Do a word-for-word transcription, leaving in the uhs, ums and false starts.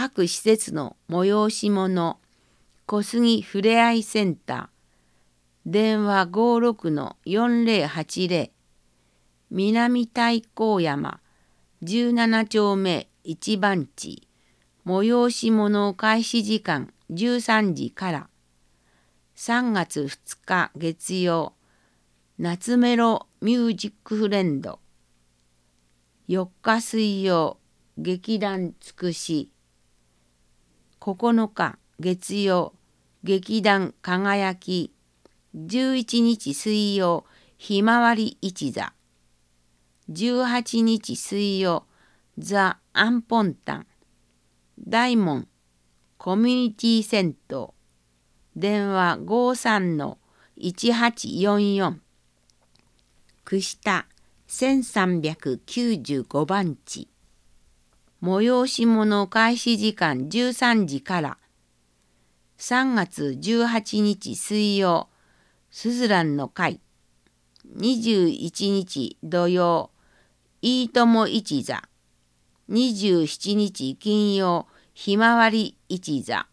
各施設の催し物、小杉ふれあいセンター、電話 ごーろくのよんぜろはちぜろ、南太閤山じゅうななちょうめいち番地、催し物開始時間じゅうさんじから。さんがつふつか月曜、夏メロミュージックフレンド。よっか水曜、劇団つくし。ここのか月曜、劇団輝き。じゅういちにち水曜、ひまわり一座。じゅうはちにち水曜、ザ・アンポンタン。大門コミュニティ銭湯。電話 ごーさんのいちはちよんよん。串田せんさんびゃくきゅうじゅうご番地。催し物開始時間じゅうさんじから。さんがつじゅうはちにち水曜、すずらんの会。にじゅういちにち土曜、いいとも一座。にじゅうしちにち金曜、ひまわり一座。